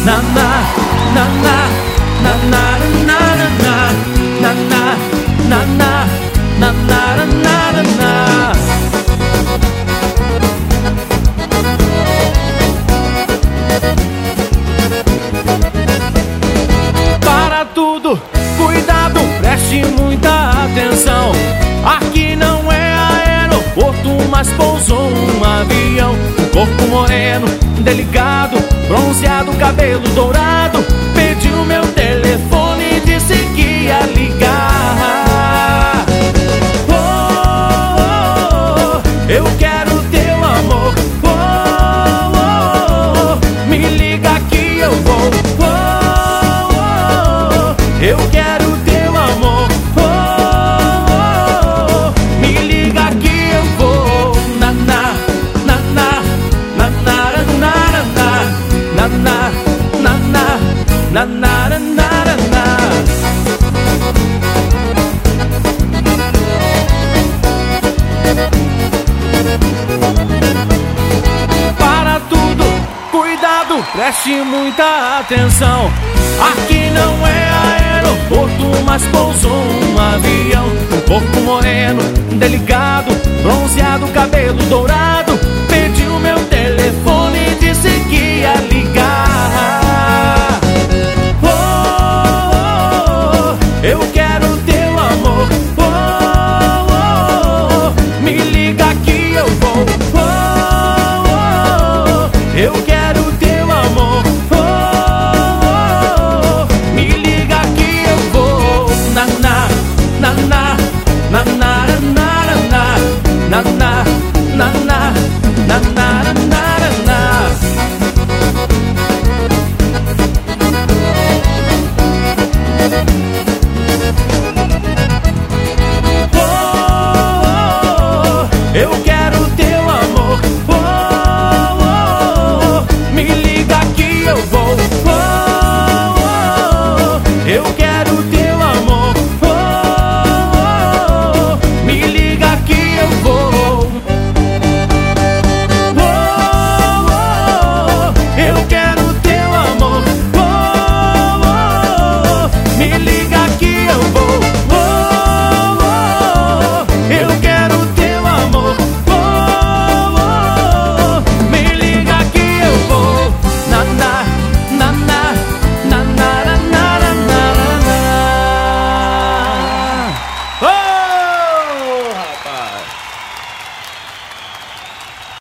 Para tudo, cuidado, preste muita atenção. Aqui não é aeroporto, mas pousou um avião. Um corpo moreno, delicado, bronzeado, cabelo dourado, pediu meu telefone e disse que ia ligar. Oh, oh, oh, eu quero teu amor. Oh, oh, oh, me liga que eu vou. Oh, oh, oh, eu quero teu amor. Oh, oh, oh, me liga que eu vou. Na na na na na na na na na na na na na na. Para tudo, cuidado, preste muita atenção. Aqui não é aeroporto, mas pousou um avião. Um corpo moreno, delicado, bronzeado, cabelo dourado,